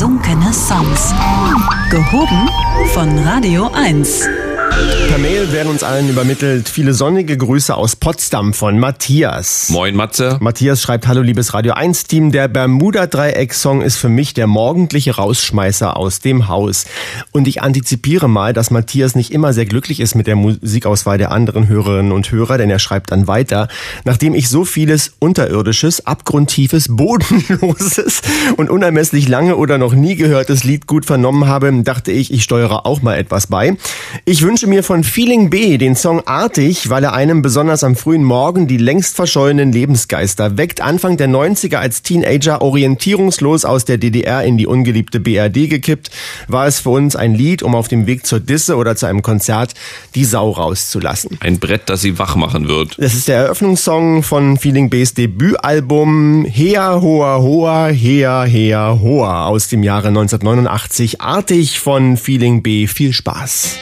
Versunkene Songs. Gehoben von Radio 1. Per Mail werden uns allen übermittelt viele sonnige Grüße aus Potsdam von Matthias. Moin Matze. Matthias schreibt: Hallo liebes Radio 1 Team, der Bermuda-Dreieck-Song ist für mich der morgendliche Rausschmeißer aus dem Haus. Und ich antizipiere mal, dass Matthias nicht immer sehr glücklich ist mit der Musikauswahl der anderen Hörerinnen und Hörer, denn er schreibt dann weiter: Nachdem ich so vieles Unterirdisches, Abgrundtiefes, Bodenloses und unermesslich lange oder noch nie gehörtes Lied gut vernommen habe, dachte ich steuere auch mal etwas bei. Ich wünsche mir von Feeling B den Song Artig, weil er einem besonders am frühen Morgen die längst verschollenen Lebensgeister weckt. Anfang der 90er als Teenager orientierungslos aus der DDR in die ungeliebte BRD gekippt, war es für uns ein Lied, um auf dem Weg zur Disse oder zu einem Konzert die Sau rauszulassen. Ein Brett, das sie wach machen wird. Das ist der Eröffnungssong von Feeling B's Debütalbum Hea Hoa Hoa Hea Hea Hoa aus dem Jahre 1989. Artig von Feeling B. Viel Spaß.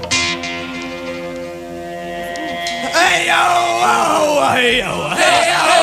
Hey yo, oh, hey yo, hey yo.